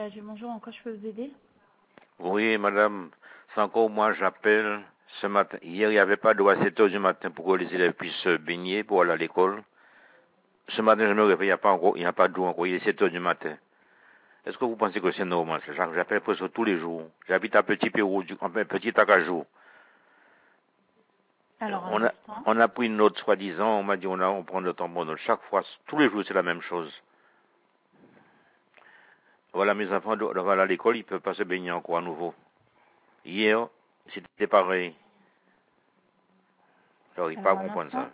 Bonjour, en quoi je peux vous aider? Oui, madame, c'est encore moi, j'appelle ce matin. Hier, il n'y avait pas d'eau à 7 heures du matin pour que les élèves puissent se baigner pour aller à l'école. Ce matin, je me réveille, il n'y a pas d'eau encore, il est 7 heures du matin. Est-ce que vous pensez que c'est normal? J'appelle presque tous les jours. J'habite à Petit Pérou, Petit Acajou. Alors, un On a, instant. on a pris une note, soi-disant, on m'a dit, on prend le temps pour notre. Chaque fois, tous les jours, c'est la même chose. Voilà, mes enfants doivent aller à l'école, ils ne peuvent pas se baigner encore à nouveau. Hier, c'était pareil. J'arrive pas Alors, à un comprendre instant. ça.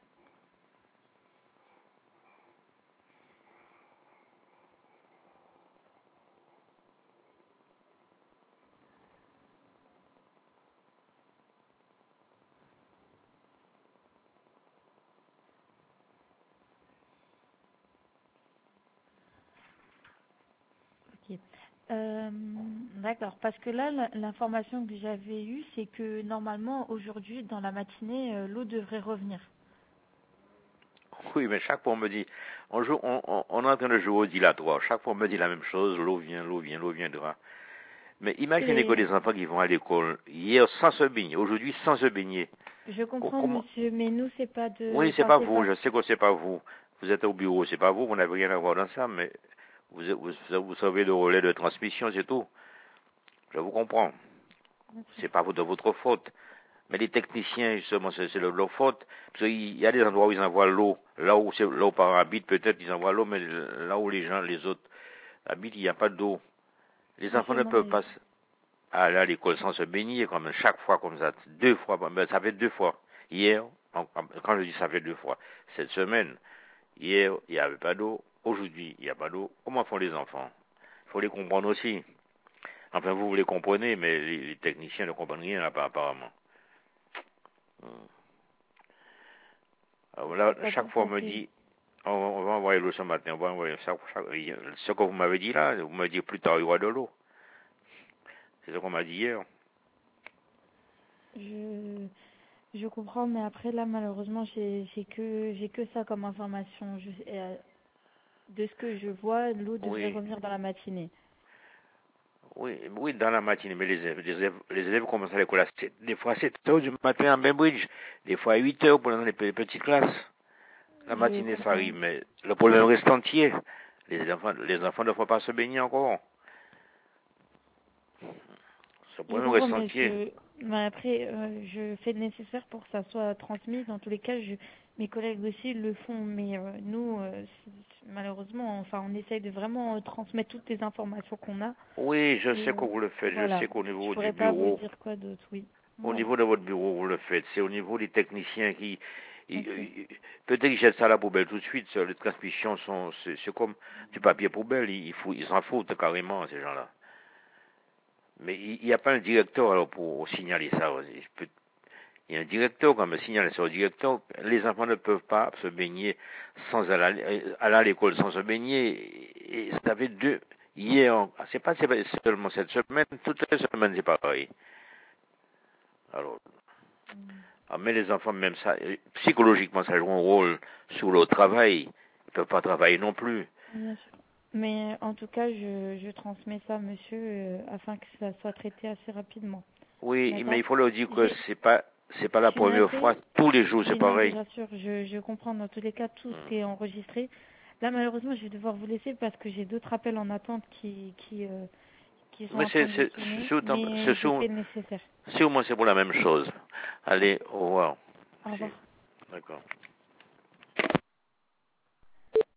Ok. D'accord, parce que là, l'information que j'avais eue, c'est que normalement, aujourd'hui, dans la matinée, l'eau devrait revenir. Oui, mais chaque fois on me dit, on est en train de jouer au dilatoire. Chaque fois on me dit la même chose, l'eau vient, l'eau vient, l'eau viendra. Mais imaginez que Et des enfants qui vont à l'école, hier sans se baigner, aujourd'hui sans se baigner. je comprends, Comment? monsieur, mais nous, c'est pas de... Oui, c'est Enfin, pas c'est vous, pas... je sais que c'est pas vous. Vous êtes au bureau, c'est pas vous, vous n'avez rien à voir dans ça, mais vous savez le relais de transmission, c'est tout. Je vous comprends. Bien sûr. C'est pas de votre faute. Mais les techniciens, justement, c'est de leur faute. Parce qu'il y a des endroits où ils envoient l'eau. Là où parents habitent, peut-être ils envoient l'eau, mais là où les gens, les autres habitent, il n'y a pas d'eau. Les enfants Monsieur, ne non, peuvent mais... pas aller à l'école sans se baigner, comme chaque fois comme ça. 2 fois, ben, ça fait 2 fois. Hier, quand je dis ça fait 2 fois, cette semaine, hier, il n'y avait pas d'eau. Aujourd'hui, il n'y a pas d'eau. Comment font les enfants? Il faut les comprendre aussi. Enfin, vous les comprenez, mais les techniciens ne comprennent rien, apparemment. Alors Il n'y là, a pas chaque de... fois, on Enfin, me c'est... dit, on va envoyer l'eau ce matin, on va envoyer ce que vous m'avez dit là, vous m'avez dit plus tard, il y aura de l'eau. C'est ce qu'on m'a dit hier. Je... Je comprends, mais après, là, malheureusement, j'ai que ça comme information. De ce que je vois, l'eau devrait Oui, revenir dans la matinée. oui, oui, dans la matinée, mais les élèves commencent à l'école des fois à 7 heures du matin à Bainbridge, des fois à 8 heures pour dans les petites classes. La Je matinée, ça comprends. arrive, mais le problème reste entier. Les enfants ne font pas se baigner encore. Ce Je problème comprends, reste entier. mais après, je fais le nécessaire pour que ça soit transmis. Dans tous les cas, mes collègues aussi le font, mais nous, malheureusement, enfin, on essaye de vraiment transmettre toutes les informations qu'on a. Oui, je sais Et que vous le faites, je voilà, sais qu'au je niveau du pourrais pas vous bureau, dire quoi d'autre, oui. au Voilà, niveau de votre bureau, vous le faites. C'est au niveau des techniciens qui, ok. peut-être qu'ils jettent ça à la poubelle tout de suite. Les transmissions c'est comme du papier poubelle. Ils s'en foutent carrément, ces gens-là. Mais il n'y a pas un directeur alors pour signaler ça. Il y a un directeur quand même signaler ça au directeur. Les enfants ne peuvent pas se baigner sans aller à l'école sans se baigner. Et ça fait hier, c'est pas seulement cette semaine, toutes les semaines c'est pareil. Alors, Mm. mais les enfants, même ça, psychologiquement, ça joue un rôle sur le travail. Ils ne peuvent pas travailler non plus. Bien sûr. Mais en tout cas, je transmets ça, monsieur, afin que ça soit traité assez rapidement. Oui, mais D'accord? il faut leur dire que J'ai, c'est pas je la suis première fois. navrée, Tous les je jours, c'est suis navrée, pareil. j'assure, je comprends dans tous les cas, tout Hmm. est enregistré. Là, malheureusement, je vais devoir vous laisser parce que j'ai d'autres appels en attente qui sont Mais en train de sonner, mais j'ai fait le nécessaire. sûrement c'est pour la même chose. Allez, au revoir. Au revoir. D'accord.